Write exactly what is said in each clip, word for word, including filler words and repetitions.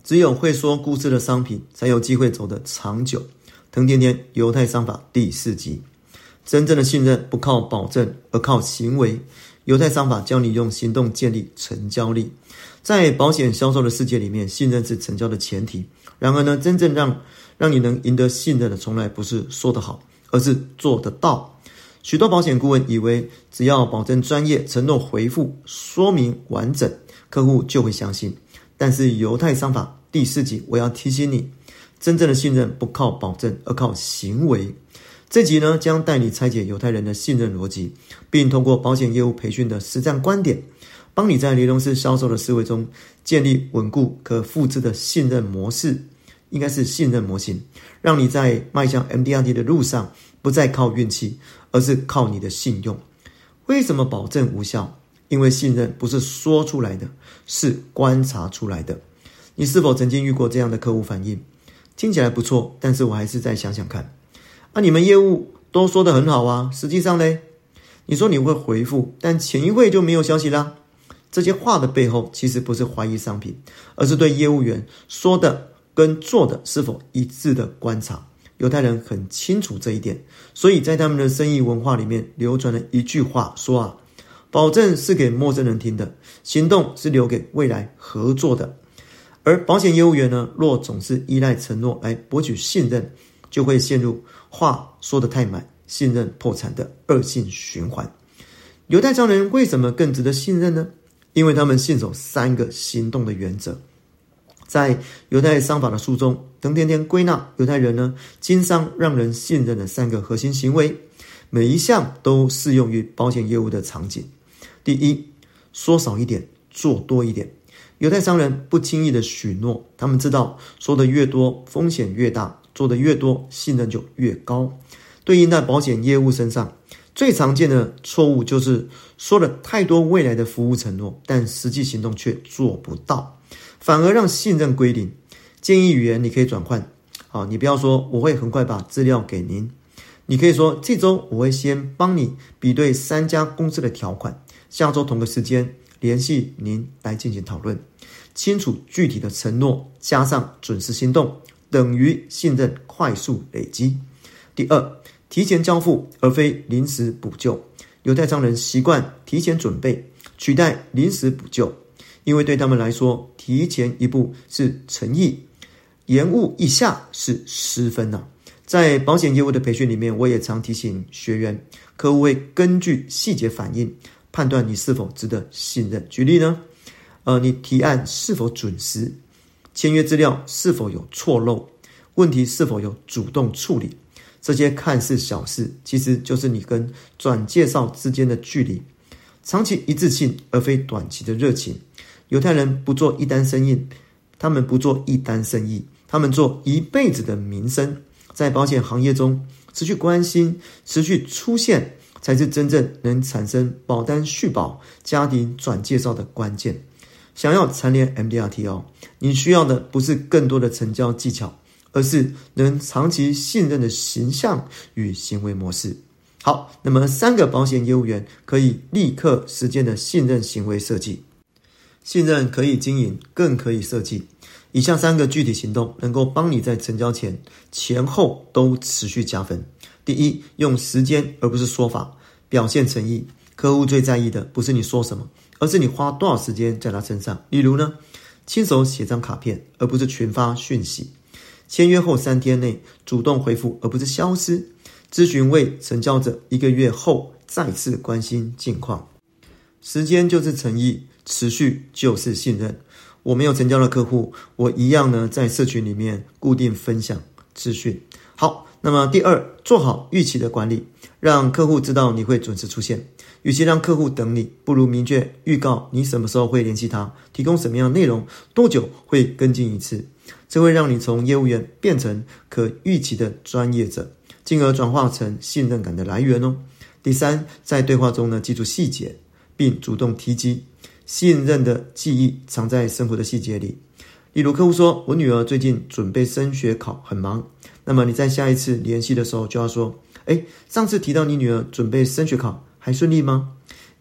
只有会说故事的商品才有机会走得长久。滕甜甜犹太商法第四集，真正的信任不靠保证，而靠行为。犹太商法教你用行动建立成交力。在保险销售的世界里面，信任是成交的前提。然而呢，真正让让你能赢得信任的，从来不是说得好，而是做得到。许多保险顾问以为只要保证专业、承诺回复、说明完整，客户就会相信。但是犹太商法第四集，我要提醒你，真正的信任不靠保证，而靠行为。这集呢，将带你拆解犹太人的信任逻辑，并通过保险业务培训的实战观点，帮你在雷龙斯销售的思维中建立稳固可复制的信任模式，应该是信任模型，让你在迈向 M D R T 的路上不再靠运气，而是靠你的信用。为什么保证无效？因为信任不是说出来的，是观察出来的。你是否曾经遇过这样的客户反应？听起来不错，但是我还是再想想看。啊，你们业务都说得很好啊，实际上呢，你说你会回复，但前一会就没有消息啦。这些话的背后其实不是怀疑商品，而是对业务员说的跟做的是否一致的观察。犹太人很清楚这一点，所以在他们的生意文化里面流传了一句话，说啊，保证是给陌生人听的，行动是留给未来合作的。而保险业务员呢，若总是依赖承诺来博取信任，就会陷入话说得太满，信任破产的恶性循环。犹太商人为什么更值得信任呢？因为他们信守三个行动的原则。在犹太商法的书中，滕甜甜归纳犹太人呢经商让人信任的三个核心行为，每一项都适用于保险业务的场景。第一，说少一点，做多一点。犹太商人不轻易的许诺，他们知道说的越多，风险越大，做的越多，信任就越高。对应在保险业务身上，最常见的错误就是说了太多未来的服务承诺，但实际行动却做不到，反而让信任归零。建议语言你可以转换，好，你不要说我会很快把资料给您，你可以说这周我会先帮你比对三家公司的条款，下周同个时间联系您来进行讨论。清楚具体的承诺加上准时行动，等于信任快速累积。第二，提前交付而非临时补救。犹太商人习惯提前准备，取代临时补救，因为对他们来说，提前一步是诚意，延误一下是失分啊。在保险业务的培训里面，我也常提醒学员，客户会根据细节反应判断你是否值得信任。举例呢，呃，你提案是否准时，签约资料是否有错漏，问题是否有主动处理。这些看似小事，其实就是你跟转介绍之间的距离。长期一致性而非短期的热情。犹太人不做一单生意，他们不做一单生意，他们做一辈子的名声。在保险行业中，持续关心、持续出现，才是真正能产生保单续保、家庭转介绍的关键。想要蝉联 M D R T 哦，你需要的不是更多的成交技巧，而是能长期信任的形象与行为模式。好，那么三个保险业务员可以立刻实践的信任行为设计。信任可以经营，更可以设计。以下三个具体行动能够帮你在成交前、前后都持续加分。第一，用时间而不是说法，表现诚意。客户最在意的不是你说什么，而是你花多少时间在他身上。例如呢，亲手写张卡片，而不是群发讯息。签约后三天内主动回复，而不是消失。咨询为成交者一个月后再次关心近况。时间就是诚意，持续就是信任。我没有成交的客户，我一样呢在社群里面固定分享资讯。好，那么第二，做好预期的管理，让客户知道你会准时出现。与其让客户等你，不如明确预告你什么时候会联系他，提供什么样的内容，多久会跟进一次。这会让你从业务员变成可预期的专业者，进而转化成信任感的来源哦。第三，在对话中呢记住细节，并主动提及。信任的记忆藏在生活的细节里。例如客户说，我女儿最近准备升学考很忙，那么你在下一次联系的时候就要说，诶，上次提到你女儿准备升学考还顺利吗？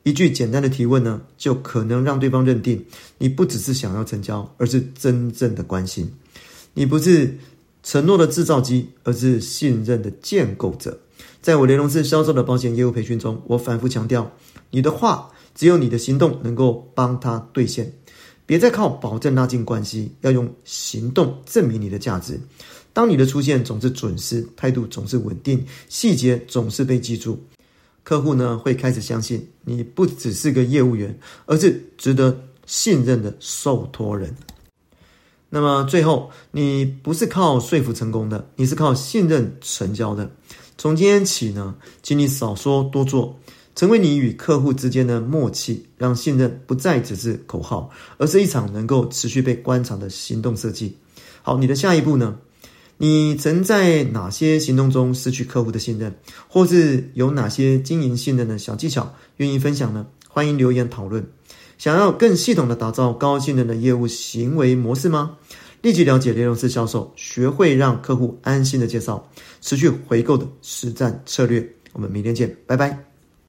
一句简单的提问呢，就可能让对方认定你不只是想要成交，而是真正的关心。你不是承诺的制造机，而是信任的建构者。在我雷龙斯销售的保险业务培训中，我反复强调，你的话只有你的行动能够帮他兑现。别再靠保证拉近关系，要用行动证明你的价值。当你的出现总是准时，态度总是稳定，细节总是被记住，客户呢会开始相信你不只是个业务员，而是值得信任的受托人。那么最后，你不是靠说服成功的，你是靠信任成交的。从今天起呢，请你少说多做，成为你与客户之间的默契，让信任不再只是口号，而是一场能够持续被观察的行动设计。好，你的下一步呢？你曾在哪些行动中失去客户的信任，或是有哪些经营信任的小技巧愿意分享呢？欢迎留言讨论。想要更系统的打造高信任的业务行为模式吗？立即了解雷龙斯销售，学会让客户安心的介绍，持续回购的实战策略。我们明天见，拜拜。